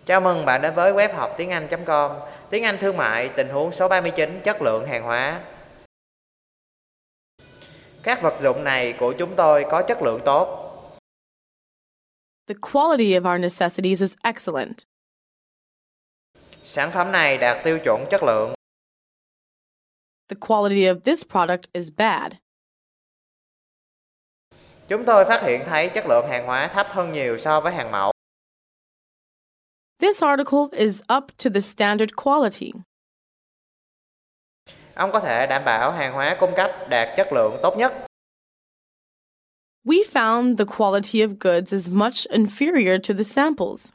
Chào mừng bạn đến với web học tiếng Anh.com. Tiếng Anh thương mại, tình huống số 39, chất lượng hàng hóa. Các vật dụng này của chúng tôi có chất lượng tốt. The quality of our necessities is excellent. Sản phẩm này đạt tiêu chuẩn chất lượng. The quality of this product is bad. Chúng tôi phát hiện thấy chất lượng hàng hóa thấp hơn nhiều so với hàng mẫu. This article is up to the standard quality. Ông có thể đảm bảo hàng hóa cung cấp đạt chất lượng tốt nhất. We found the quality of goods is much inferior to the samples.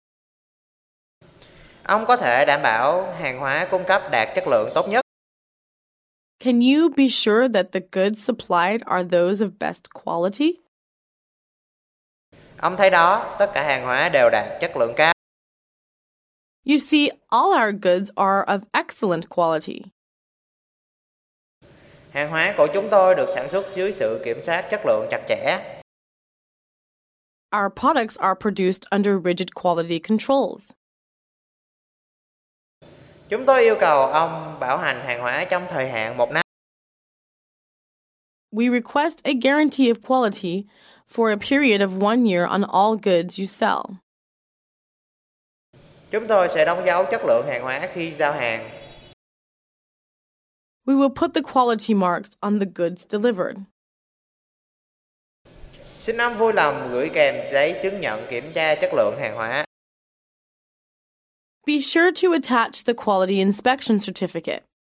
Ông có thể đảm bảo hàng hóa cung cấp đạt chất lượng tốt nhất. Can you be sure that the goods supplied are those of best quality? Ông thấy đó, tất cả hàng hóa đều đạt chất lượng cao. You see, all our goods are of excellent quality. Hàng hóa của chúng tôi được sản xuất dưới sự kiểm soát chất lượng chặt chẽ. Our products are produced under rigid quality controls. Chúng tôi yêu cầu ông bảo hành hàng hóa trong thời hạn 1 năm. We request a guarantee of quality for a period of 1 year on all goods you sell. Chúng tôi sẽ đóng dấu chất lượng hàng hóa khi giao hàng. We will put the quality marks on the goods delivered. Xin ông vui lòng gửi kèm giấy chứng nhận kiểm tra chất lượng hàng hóa. Be sure to attach the quality inspection certificate.